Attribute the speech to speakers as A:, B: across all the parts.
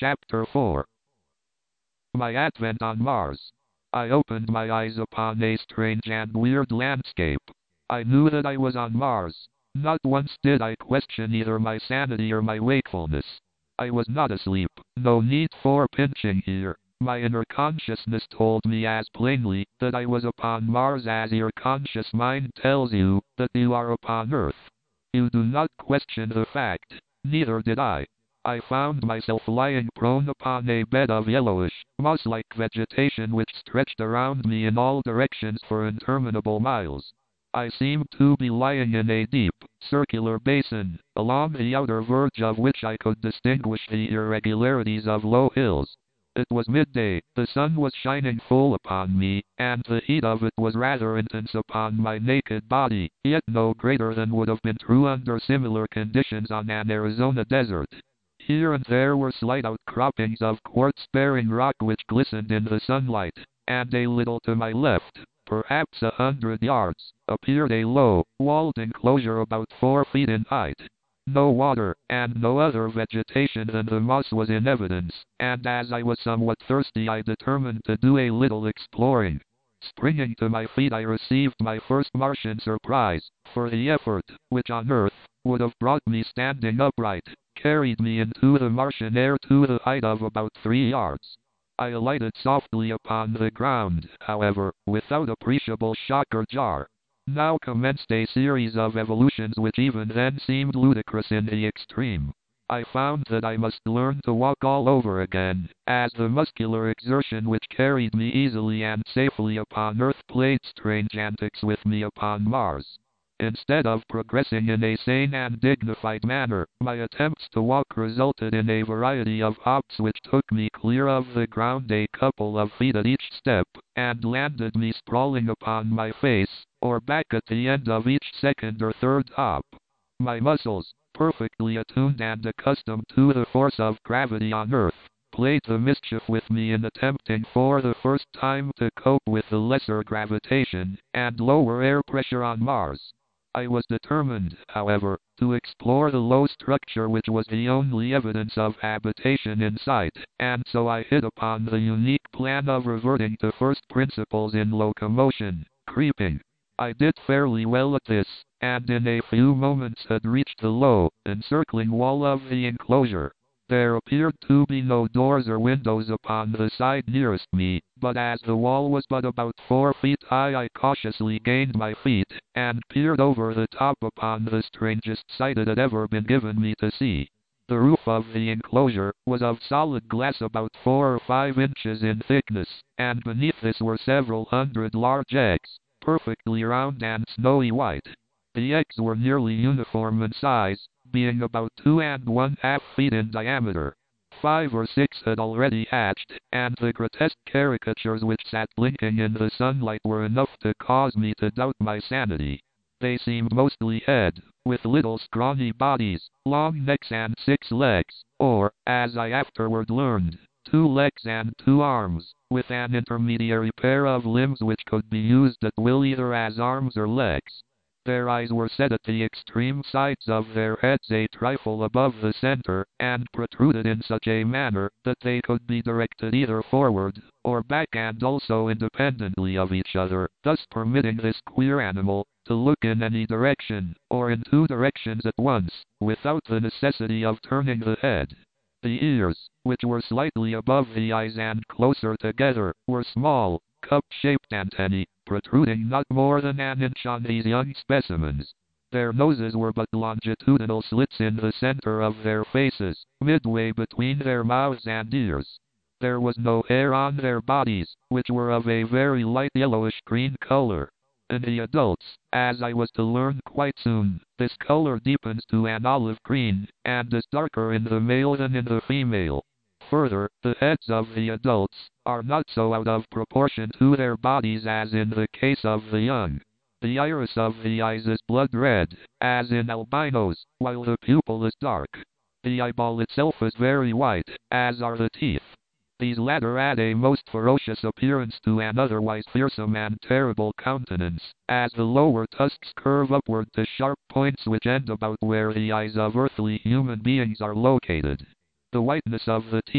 A: Chapter 4. My Advent on Mars. I opened my eyes upon a strange and weird landscape. I knew that I was on Mars. Not once did I question either my sanity or my wakefulness. I was not asleep. No need for pinching here. My inner consciousness told me as plainly that I was upon Mars as your conscious mind tells you that you are upon Earth. You do not question the fact. Neither did I. I found myself lying prone upon a bed of yellowish, moss-like vegetation which stretched around me in all directions for interminable miles. I seemed to be lying in a deep, circular basin, along the outer verge of which I could distinguish the irregularities of low hills. It was midday, the sun was shining full upon me, and the heat of it was rather intense upon my naked body, yet no greater than would have been true under similar conditions on an Arizona desert. Here and there were slight outcroppings of quartz-bearing rock which glistened in the sunlight, and a little to my left, perhaps 100 yards, appeared a low, walled enclosure about 4 feet in height. No water, and no other vegetation than the moss was in evidence, and as I was somewhat thirsty I determined to do a little exploring. Springing to my feet I received my first Martian surprise, for the effort, which on Earth would have brought me standing upright, carried me into the Martian air to the height of about 3 yards. I alighted softly upon the ground, however, without appreciable shock or jar. Now commenced a series of evolutions which even then seemed ludicrous in the extreme. I found that I must learn to walk all over again, as the muscular exertion which carried me easily and safely upon Earth played strange antics with me upon Mars. Instead of progressing in a sane and dignified manner, my attempts to walk resulted in a variety of hops which took me clear of the ground a couple of feet at each step, and landed me sprawling upon my face, or back at the end of each second or third hop. My muscles, perfectly attuned and accustomed to the force of gravity on Earth, played the mischief with me in attempting for the first time to cope with the lesser gravitation and lower air pressure on Mars. I was determined, however, to explore the low structure which was the only evidence of habitation in sight, and so I hit upon the unique plan of reverting to first principles in locomotion, creeping. I did fairly well at this, and in a few moments had reached the low, encircling wall of the enclosure. There appeared to be no doors or windows upon the side nearest me, but as the wall was but about 4 feet high I cautiously gained my feet, and peered over the top upon the strangest sight it had ever been given me to see. The roof of the enclosure was of solid glass about 4 or 5 inches in thickness, and beneath this were several hundred large eggs, perfectly round and snowy white. The eggs were nearly uniform in size, being about 2 1/2 feet in diameter. 5 or 6 had already hatched, and the grotesque caricatures which sat blinking in the sunlight were enough to cause me to doubt my sanity. They seemed mostly head, with little scrawny bodies, long necks and 6 legs, or, as I afterward learned, 2 legs and 2 arms, with an intermediary pair of limbs which could be used at will either as arms or legs. Their eyes were set at the extreme sides of their heads a trifle above the center, and protruded in such a manner that they could be directed either forward or back and also independently of each other, thus permitting this queer animal to look in any direction, or in 2 directions at once, without the necessity of turning the head. The ears, which were slightly above the eyes and closer together, were small, cup-shaped antennae, protruding not more than an inch on these young specimens. Their noses were but longitudinal slits in the center of their faces, midway between their mouths and ears. There was no hair on their bodies, which were of a very light yellowish-green color. In the adults, as I was to learn quite soon, this color deepens to an olive green, and is darker in the male than in the female. Further, the heads of the adults are not so out of proportion to their bodies as in the case of the young. The iris of the eyes is blood red, as in albinos, while the pupil is dark. The eyeball itself is very white, as are the teeth. These latter add a most ferocious appearance to an otherwise fearsome and terrible countenance, as the lower tusks curve upward to sharp points which end about where the eyes of earthly human beings are located. The whiteness of the teeth,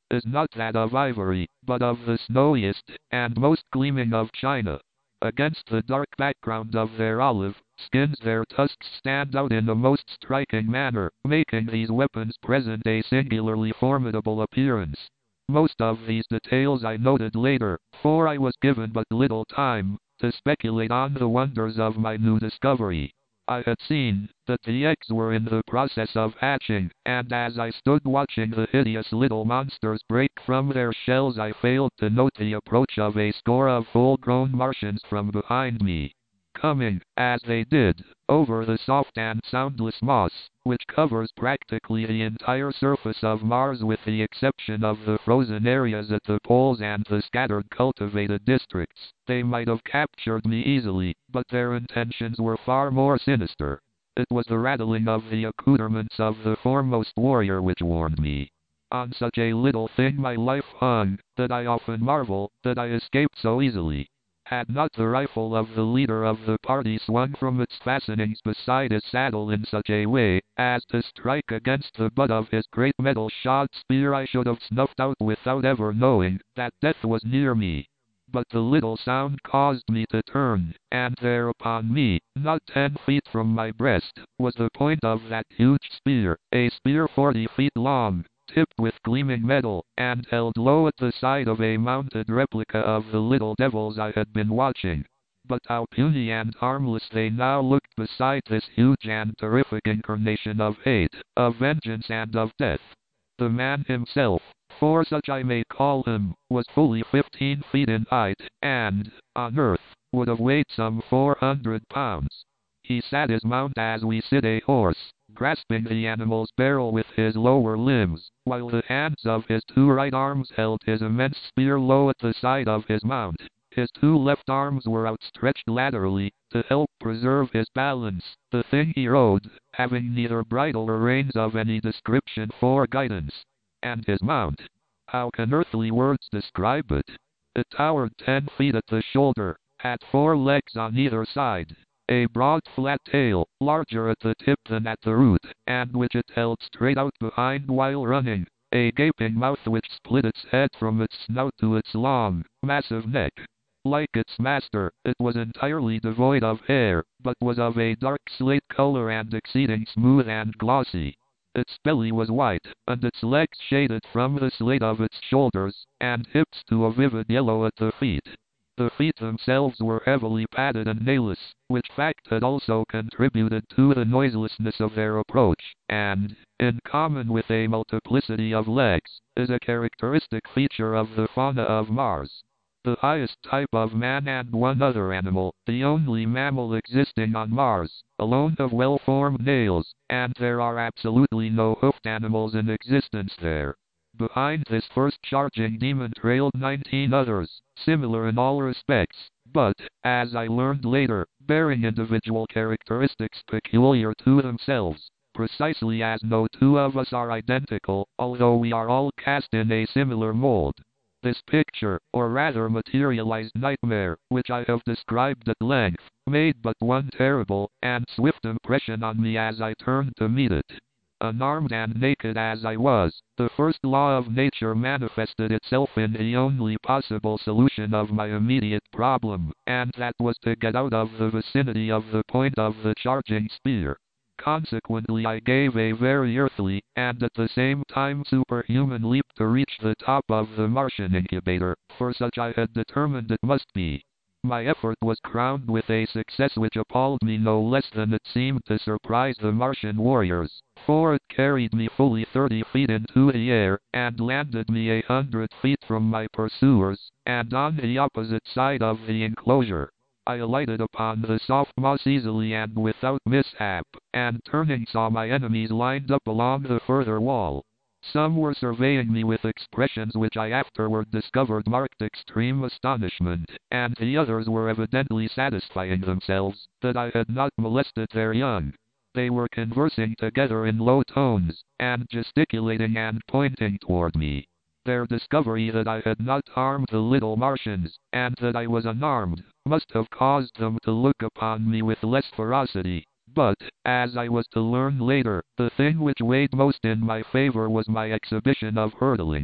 A: is not that of ivory, but of the snowiest and most gleaming of china. Against the dark background of their olive skins their tusks stand out in the most striking manner, making these weapons present a singularly formidable appearance. Most of these details I noted later, for I was given but little time to speculate on the wonders of my new discovery. I had seen that the eggs were in the process of hatching, and as I stood watching the hideous little monsters break from their shells, I failed to note the approach of a score of full-grown Martians from behind me. Coming, as they did, over the soft and soundless moss, which covers practically the entire surface of Mars with the exception of the frozen areas at the poles and the scattered cultivated districts, they might have captured me easily, but their intentions were far more sinister. It was the rattling of the accoutrements of the foremost warrior which warned me. On such a little thing my life hung, that I often marvel that I escaped so easily. Had not the rifle of the leader of the party swung from its fastenings beside his saddle in such a way as to strike against the butt of his great metal-shod spear, I should have snuffed out without ever knowing that death was near me. But the little sound caused me to turn, and there upon me, not 10 feet from my breast, was the point of that huge spear, a spear 40 feet long, tipped with gleaming metal, and held low at the side of a mounted replica of the little devils I had been watching. But how puny and harmless they now looked beside this huge and terrific incarnation of hate, of vengeance and of death. The man himself, for such I may call him, was fully 15 feet in height, and, on earth, would have weighed some 400 pounds. He sat his mount as we sit a horse, grasping the animal's barrel with his lower limbs, while the hands of his 2 right arms held his immense spear low at the side of his mount. His 2 left arms were outstretched laterally, to help preserve his balance, the thing he rode, having neither bridle or reins of any description for guidance. And his mount. How can earthly words describe it? It towered 10 feet at the shoulder, had 4 legs on either side, a broad flat tail, larger at the tip than at the root, and which it held straight out behind while running, a gaping mouth which split its head from its snout to its long, massive neck. Like its master, it was entirely devoid of hair, but was of a dark slate color and exceeding smooth and glossy. Its belly was white, and its legs shaded from the slate of its shoulders, and hips to a vivid yellow at the feet. The feet themselves were heavily padded and nailless, which fact had also contributed to the noiselessness of their approach, and, in common with a multiplicity of legs, is a characteristic feature of the fauna of Mars. The highest type of man and one other animal, the only mammal existing on Mars, alone have well-formed nails, and there are absolutely no hoofed animals in existence there. Behind this first charging demon trailed 19 others, similar in all respects, but, as I learned later, bearing individual characteristics peculiar to themselves, precisely as no 2 of us are identical, although we are all cast in a similar mold. This picture, or rather materialized nightmare, which I have described at length, made but one terrible and swift impression on me as I turned to meet it. Unarmed and naked as I was, the first law of nature manifested itself in the only possible solution of my immediate problem, and that was to get out of the vicinity of the point of the charging spear. Consequently, I gave a very earthly, and at the same time superhuman leap to reach the top of the Martian incubator, for such I had determined it must be. My effort was crowned with a success which appalled me no less than it seemed to surprise the Martian warriors, for it carried me fully 30 feet into the air, and landed me 100 feet from my pursuers, and on the opposite side of the enclosure. I alighted upon the soft moss easily and without mishap, and turning saw my enemies lined up along the further wall. Some were surveying me with expressions which I afterward discovered marked extreme astonishment, and the others were evidently satisfying themselves that I had not molested their young. They were conversing together in low tones, and gesticulating and pointing toward me. Their discovery that I had not harmed the little Martians, and that I was unarmed, must have caused them to look upon me with less ferocity. But, as I was to learn later, the thing which weighed most in my favor was my exhibition of hurdling.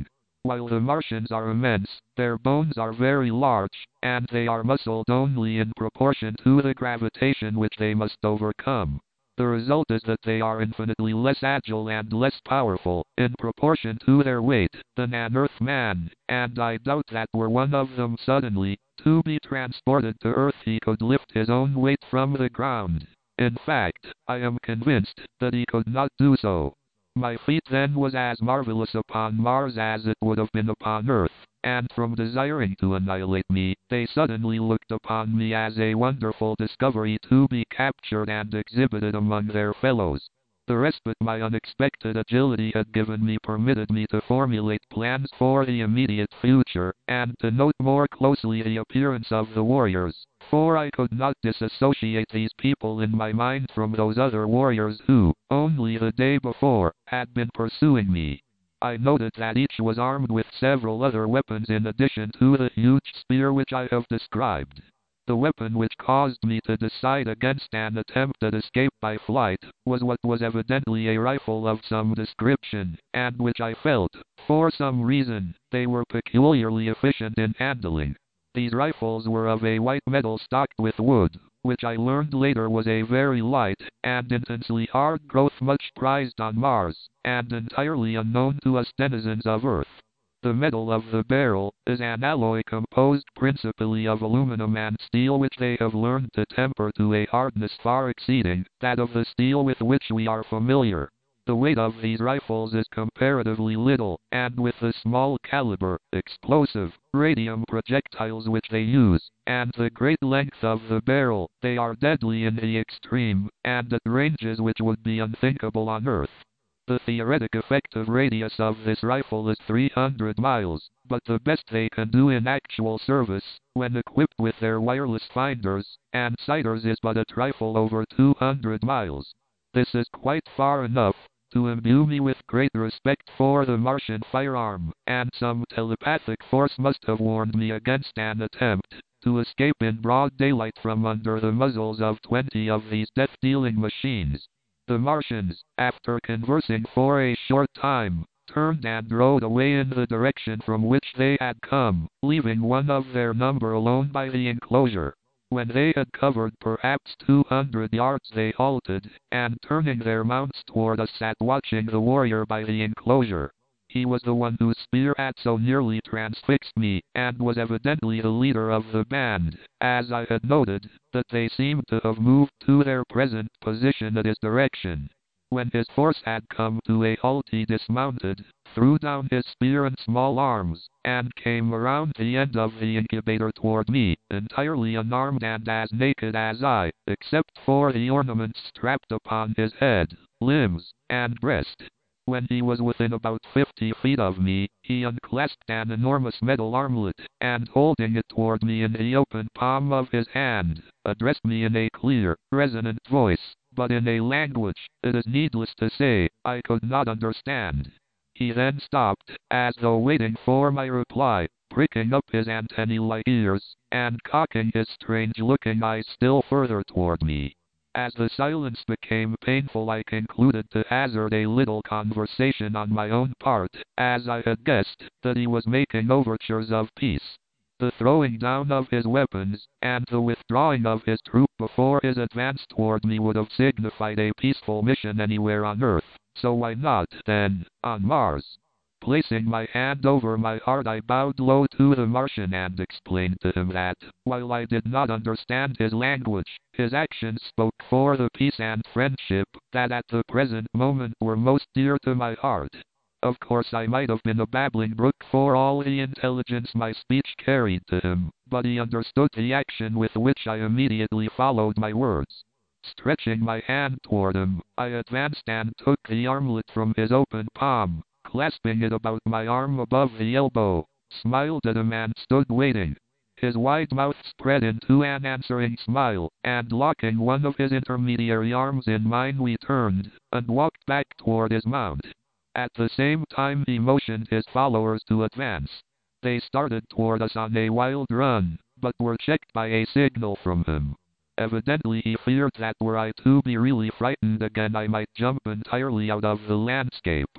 A: While the Martians are immense, their bones are very large, and they are muscled only in proportion to the gravitation which they must overcome. The result is that they are infinitely less agile and less powerful, in proportion to their weight, than an Earthman, and I doubt that were one of them suddenly to be transported to Earth he could lift his own weight from the ground. In fact, I am convinced that he could not do so. My feat then was as marvelous upon Mars as it would have been upon Earth, and from desiring to annihilate me, they suddenly looked upon me as a wonderful discovery to be captured and exhibited among their fellows. The respite my unexpected agility had given me permitted me to formulate plans for the immediate future, and to note more closely the appearance of the warriors, for I could not disassociate these people in my mind from those other warriors who, only the day before, had been pursuing me. I noted that each was armed with several other weapons in addition to the huge spear which I have described. The weapon which caused me to decide against an attempt at escape by flight was what was evidently a rifle of some description, and which I felt, for some reason, they were peculiarly efficient in handling. These rifles were of a white metal stocked with wood, which I learned later was a very light and intensely hard growth much prized on Mars, and entirely unknown to us denizens of Earth. The metal of the barrel is an alloy composed principally of aluminum and steel which they have learned to temper to a hardness far exceeding that of the steel with which we are familiar. The weight of these rifles is comparatively little, and with the small caliber, explosive, radium projectiles which they use, and the great length of the barrel, they are deadly in the extreme, and at ranges which would be unthinkable on Earth. The theoretic effective radius of this rifle is 300 miles, but the best they can do in actual service, when equipped with their wireless finders and sighters, is but a trifle over 200 miles. This is quite far enough to imbue me with great respect for the Martian firearm, and some telepathic force must have warned me against an attempt to escape in broad daylight from under the muzzles of 20 of these death-dealing machines. The Martians, after conversing for a short time, turned and rode away in the direction from which they had come, leaving one of their number alone by the enclosure. When they had covered perhaps 200 yards they halted, and turning their mounts toward us sat watching the warrior by the enclosure. He was the one whose spear had so nearly transfixed me, and was evidently the leader of the band, as I had noted, that they seemed to have moved to their present position at his direction. When his force had come to a halt he dismounted, threw down his spear and small arms, and came around the end of the incubator toward me, entirely unarmed and as naked as I, except for the ornaments strapped upon his head, limbs, and breast. When he was within about 50 feet of me, he unclasped an enormous metal armlet, and holding it toward me in the open palm of his hand, addressed me in a clear, resonant voice, but in a language, it is needless to say, I could not understand. He then stopped, as though waiting for my reply, pricking up his antennae-like ears, and cocking his strange-looking eyes still further toward me. As the silence became painful I concluded to hazard a little conversation on my own part, as I had guessed that he was making overtures of peace. The throwing down of his weapons, and the withdrawing of his troop before his advance toward me would have signified a peaceful mission anywhere on Earth, so why not, then, on Mars? Placing my hand over my heart I bowed low to the Martian and explained to him that, while I did not understand his language, his actions spoke for the peace and friendship that at the present moment were most dear to my heart. Of course I might have been a babbling brook for all the intelligence my speech carried to him, but he understood the action with which I immediately followed my words. Stretching my hand toward him, I advanced and took the armlet from his open palm, clasping it about my arm above the elbow, smiled at him and stood waiting. His wide mouth spread into an answering smile, and locking one of his intermediary arms in mine we turned, and walked back toward his mount. At the same time he motioned his followers to advance. They started toward us on a wild run, but were checked by a signal from him. Evidently he feared that were I to be really frightened again I might jump entirely out of the landscape.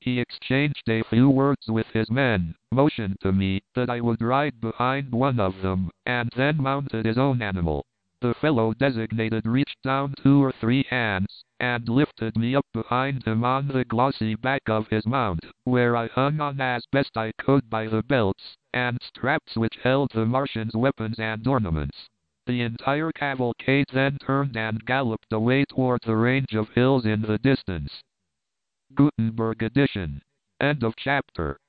A: He exchanged a few words with his men, motioned to me that I would ride behind one of them, and then mounted his own animal. The fellow designated reached down 2 or 3 hands, and lifted me up behind him on the glossy back of his mount, where I hung on as best I could by the belts and straps which held the Martians' weapons and ornaments. The entire cavalcade then turned and galloped away toward the range of hills in the distance. Gutenberg edition. End of chapter.